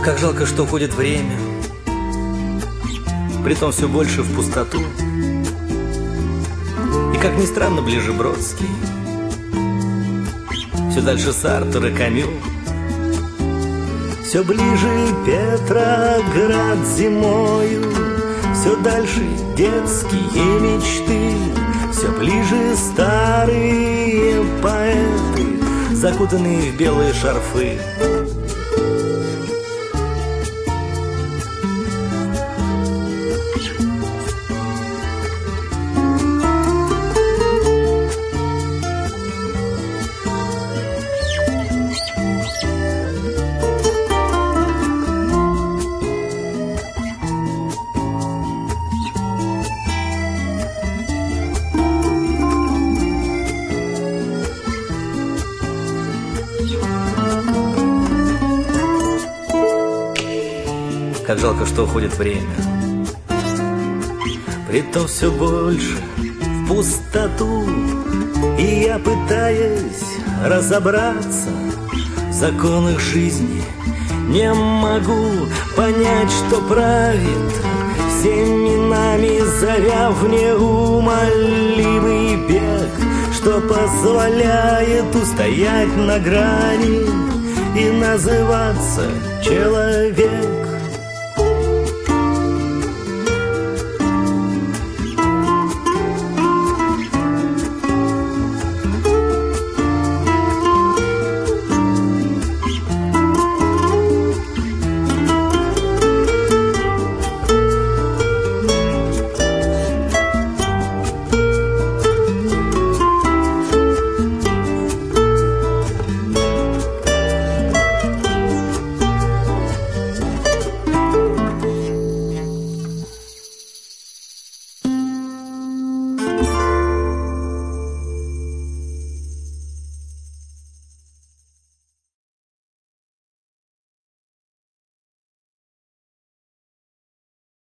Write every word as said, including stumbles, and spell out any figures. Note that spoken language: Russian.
Как жалко, что уходит время, притом все больше в пустоту. И как ни странно, ближе Бродский, все дальше Сартр и Камю. Все ближе Петроград зимою, все дальше детские мечты, все ближе старые поэты, закутанные в белые шарфы. Как жалко, что уходит время, притом все больше в пустоту. И я пытаюсь разобраться в законах жизни, не могу понять, что правит всеми нами, зовя в неумолимый бег, что позволяет устоять на грани и называться человек.